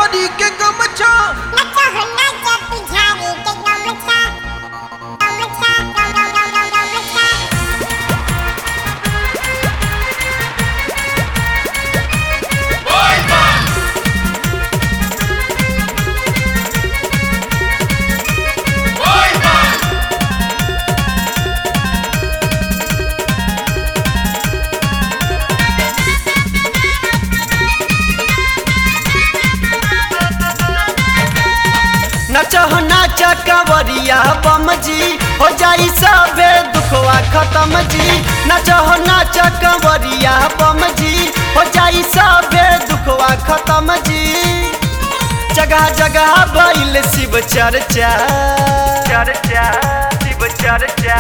झाड़ी के गमछा नचहो नाच कंवरिया बम जी हो जाई सबे दुखवा खत्म जी। नचहो नाच कंवरिया बम जी हो जाई सबे दुखवा खत्म जी। जगह जगह भइल शिव चर्चा चर्चा शिव चर्चा।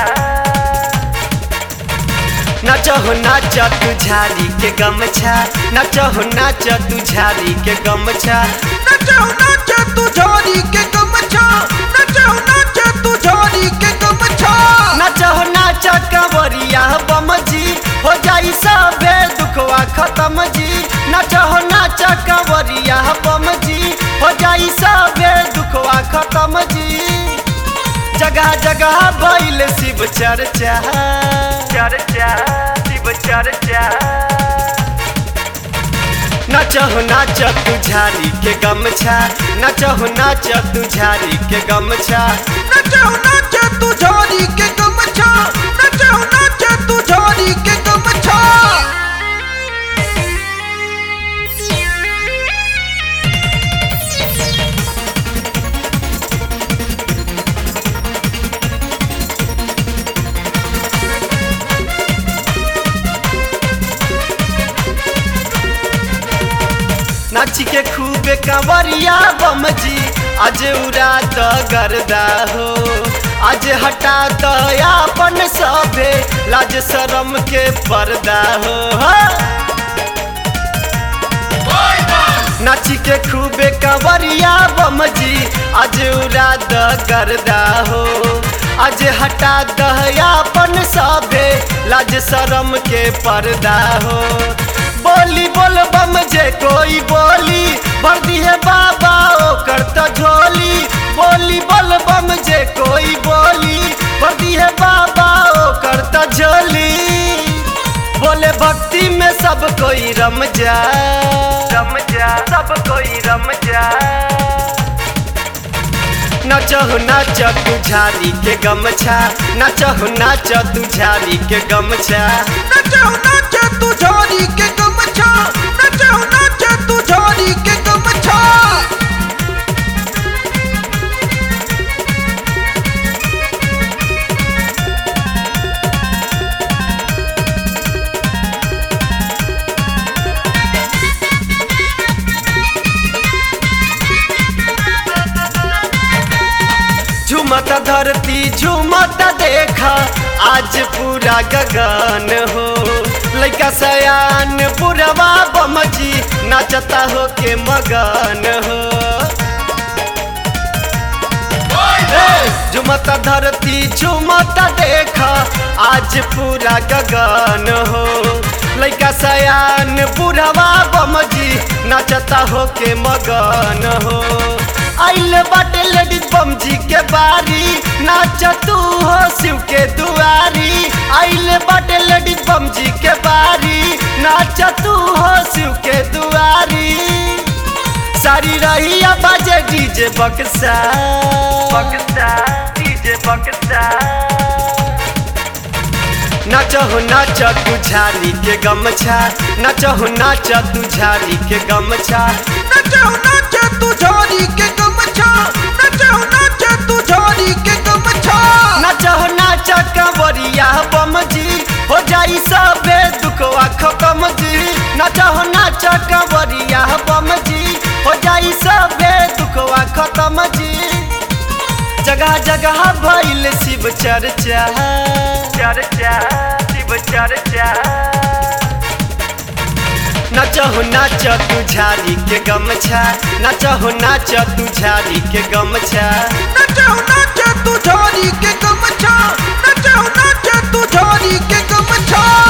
नचहो नाच तू झाड़ी के गमछा नचहो नाच तू झाड़ी के गमछा नचहो नाच तू झाड़ी के गमछा नचहो नाच तू झाड़ी के गमछा। नचहो नाच कंवरिया बम जी हो जाई सबे दुखवा खत्म जी। नचहो नाच कंवरिया बम जी हो जाई सबे दुखवा खत्म जी। जगह जगह भइल शिव चर्चा चर्चा शिव चर्चा। नचहो नाच तू झाड़ी के गमछा नचहो नाच तू झाड़ी के गमछा नचहो नाच तू झाड़ी के गमछा नचहो नाच तू झाड़ी के गमछा। नाची के खूबे कंवरिया बम जी आज उड़ा द गर्दा हो। आज हटा द अपन सबे लाज शरम के पर्दा हो। नाची के खूबे कंवरिया बम जी आज उड़ा द गर्दा हो। आज हटा द अपन सबे लाज शरम के पर्दा हो। बोली बोल बम जे कोई बोली भर दी है बाबा ओकर तो झोली। बोली बोल बम जे कोई बोली भर दी है बाबा ओकर तो झोली। बोले भक्ति में सब कोई रम जा सब कोई रम जा। नचहो नाच तू झाड़ी के गमछा नचहो नाच तू झाड़ी के गमछा नचहो नाच तू झाड़ी के गमछा नचहो नाच तू झाड़ी के गमछा। झूमत धरती झूमत देखा आज पूरा गगन हो। लइका सयान बुढ़वा बम जी नाचता हो के मगन हो। झूमत धरती झूमत देखा आज पूरा गगन हो। लइका सयान बुढ़वा बम जी नाचता हो के मगन हो। आइल बाटे लेडीज बम जी के बारी नाच तू हो शिव के दुआरी। आइल बाटे लेडीज बम जी के बारी नाच तू हो शिव के दुआरी। सारी रही बाजे डीजे बक्सा बक्सा डीजे बक्सा। नचहो नाच तू झाड़ी के गमछा नचहो नाच तू झाड़ी के गमछा नचहो नाच तू झाड़ी के गमछा नचहो नाच तू झाड़ी के गमछा। नचहो नाच कंवरिया बम जी हो जाई सबे दुखवा खत्म जी। नचहो नाच कंवरिया बम जी हो जाई सबे दुखवा खत्म जी। जगह जगह भइल शिव चर्चा चर्चा शिव चर्चा। नचहो नाच तू झाड़ी के गमछा नचहो नाच तू झाड़ी के गमछा नचहो नाच तू झाड़ी के गमछा नचहो नाच तू झाड़ी के गमछा।